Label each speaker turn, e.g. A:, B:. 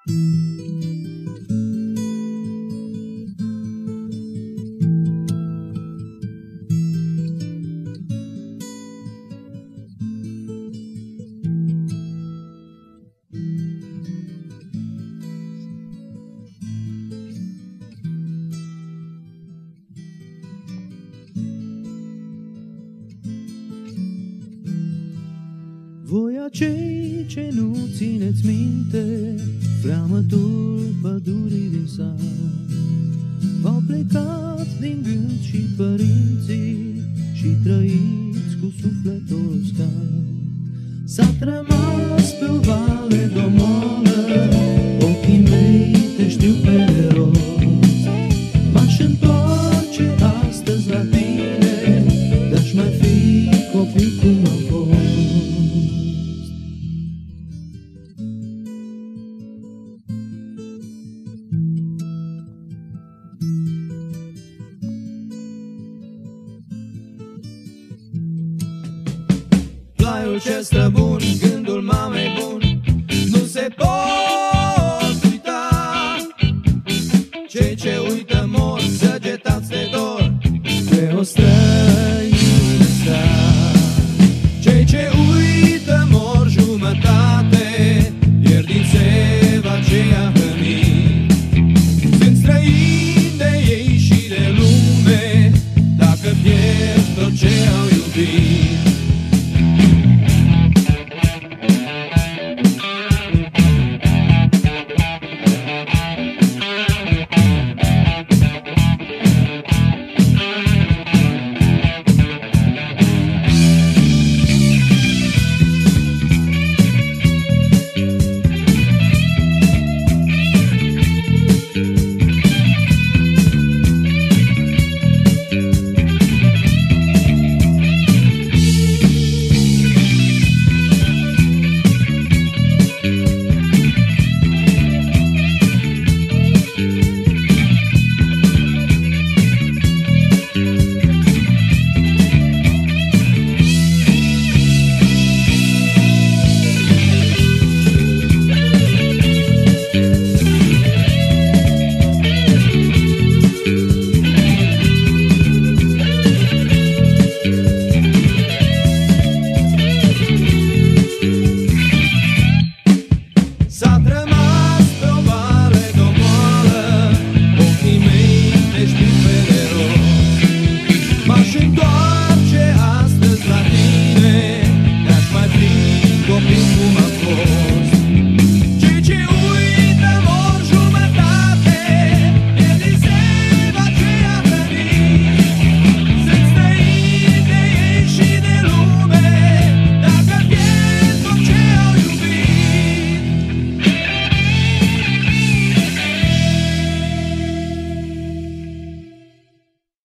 A: Voi acei ce nu țineți minte freamătul pădurii din sat, v-au plecat din gând și părinții și trăiți cu sufletul uscat. S-a rămas pe o vale domolă, ochii mei te știu pe rost. M-aș întoarce astăzi la tine, dar-aș mai fi copil cum am fost. Plaiul ce stă bun